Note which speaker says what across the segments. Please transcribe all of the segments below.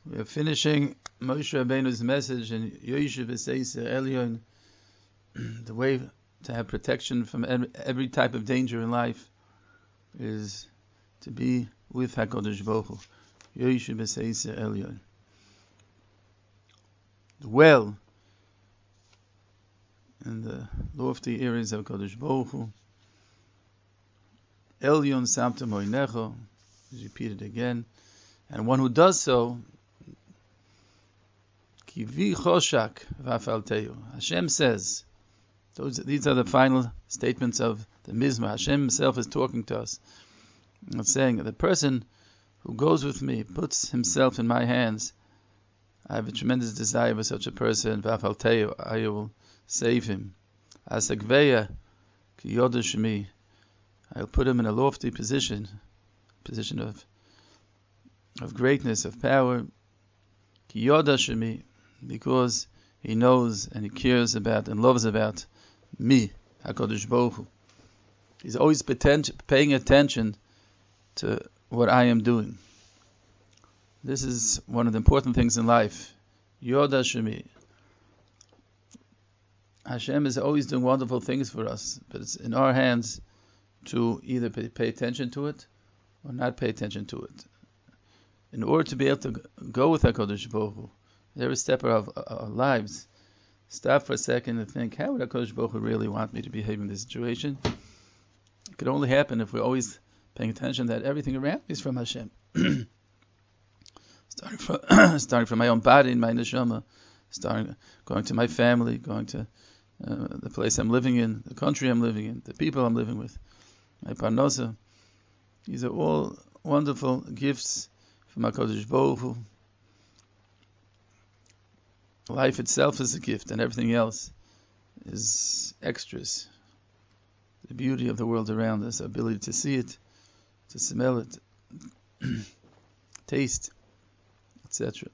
Speaker 1: We are finishing Moshe Rabbeinu's message in Yoshev B'Seiser Elyon, the way to have protection from every type of danger in life is to be with HaKadosh Baruch Hu. Yoshev B'Seiser Elyon. Dwell in the lofty areas of HaKadosh Baruch Hu. Elyon Samtem Oinecho, repeated again. And one who does so, Kivi Choshak Vafalteu. Hashem says, these are the final statements of the Mizmor. Hashem himself is talking to us. It's saying, the person who goes with me, puts himself in my hands, I have a tremendous desire for such a person, Vafalteu, I will save him. Asagveya Ki Yodashmi, I'll put him in a lofty position of greatness, of power, Ki Yodashmi, because he knows and he cares about and loves about me, HaKadosh Baruch Hu. He's always paying attention to what I am doing. This is one of the important things in life. Yodashmi. Hashem is always doing wonderful things for us, but it's in our hands to either pay attention to it or not pay attention to it. In order to be able to go with HaKadosh Baruch Hu, every step of our lives, stop for a second and think, how would HaKadosh Baruch Hu really want me to behave in this situation? It could only happen if we're always paying attention that everything around me is from Hashem. starting from my own body and my neshama, going to my family, going to the place I'm living in, the country I'm living in, the people I'm living with, my parnasa. These are all wonderful gifts from HaKadosh Baruch Hu. Life itself is a gift, and everything else is extras. The beauty of the world around us, the ability to see it, to smell it, taste, etc.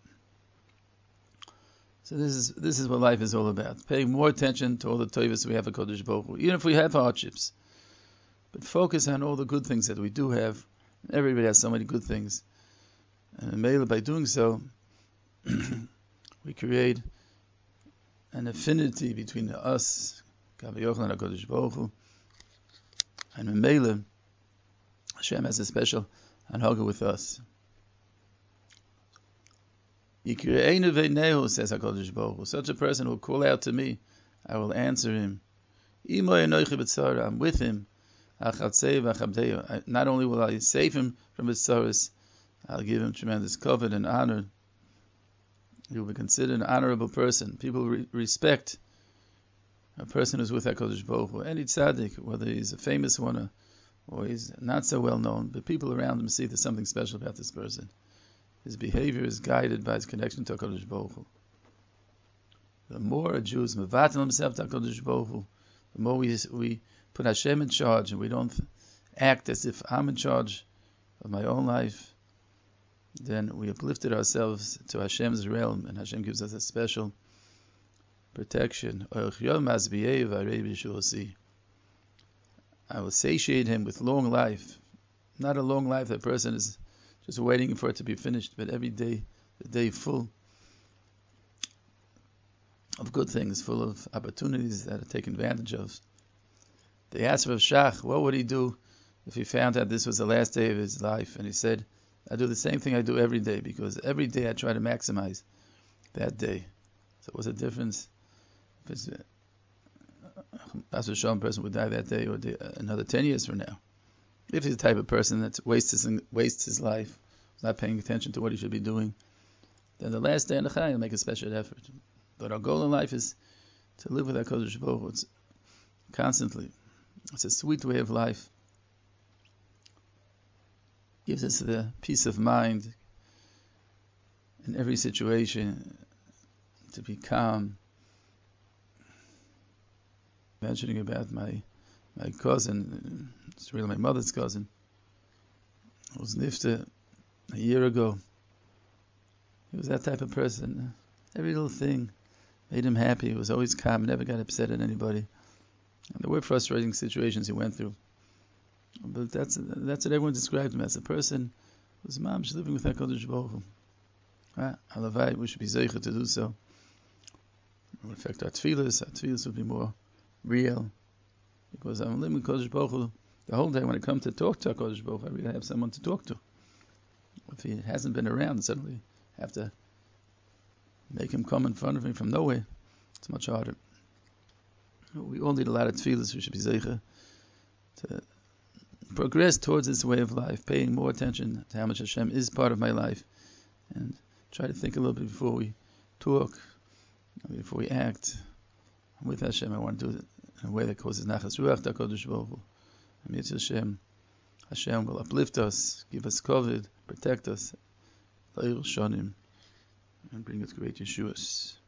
Speaker 1: So this is what life is all about. Paying more attention to all the tovos we have at Kodesh Baruch Hu, even if we have hardships. But focus on all the good things that we do have. Everybody has so many good things. And mainly by doing so, we create an affinity between us, Kav Yochanan and HaKadosh Baruch Hu, and Memele, Hashem has a special anhaga with us. Yikre'enu v'nehu, says HaKadosh Baruch Hu, such a person will call out to me, I will answer him. Imo enochi b'tzara, I'm with him. Achatzei v'achabdeu, not only will I save him from his sorrows, I'll give him tremendous covet and honor. He will be considered an honorable person. People respect a person who's with HaKadosh Baruch Hu. Any tzaddik, whether he's a famous one or he's not so well known, but people around him see there's something special about this person. His behavior is guided by his connection to HaKadosh Baruch Hu. The more a Jew is mevatel himself to HaKadosh Baruch Hu, the more we put Hashem in charge and we don't act as if I'm in charge of my own life, then we uplifted ourselves to Hashem's realm, and Hashem gives us a special protection. I will satiate him with long life. Not a long life that person is just waiting for it to be finished, but every day, the day full of good things, full of opportunities that are taken advantage of. They asked Rav Shach, what would he do if he found out this was the last day of his life? And he said, I do the same thing I do every day, because every day I try to maximize that day. So what's the difference if it's a person would die that day or another 10 years from now? If he's the type of person that wastes his life, not paying attention to what he should be doing, then the last day in the Chai will make a special effort. But our goal in life is to live with HaKadosh Baruch Hu constantly. It's a sweet way of life. Gives us the peace of mind in every situation, to be calm. Mentioning about my cousin, it's really my mother's cousin, who was nifta a year ago. He was that type of person. Every little thing made him happy. He was always calm, never got upset at anybody. And there were frustrating situations he went through. But that's what everyone described him as, a person whose mom is living with HaKadosh Baruch Hu. Halavai, we should be zeicha to do so. It would affect our tefillas. Our tefillas would be more real. Because I'm living with Kodesh Baruch Hu the whole day. When I come to talk to Kodesh Baruch Hu, I really have someone to talk to. If he hasn't been around, suddenly I have to make him come in front of me from nowhere. It's much harder. We all need a lot of tefillas. We should be zeicha to progress towards this way of life, paying more attention to how much Hashem is part of my life, and try to think a little bit before we talk, before we act. With Hashem, I want to do it in a way that causes nachas ruach HaKadosh Baruch Hu. And Hashem will uplift us, give us kavod, protect us, and bring us great Yeshuas.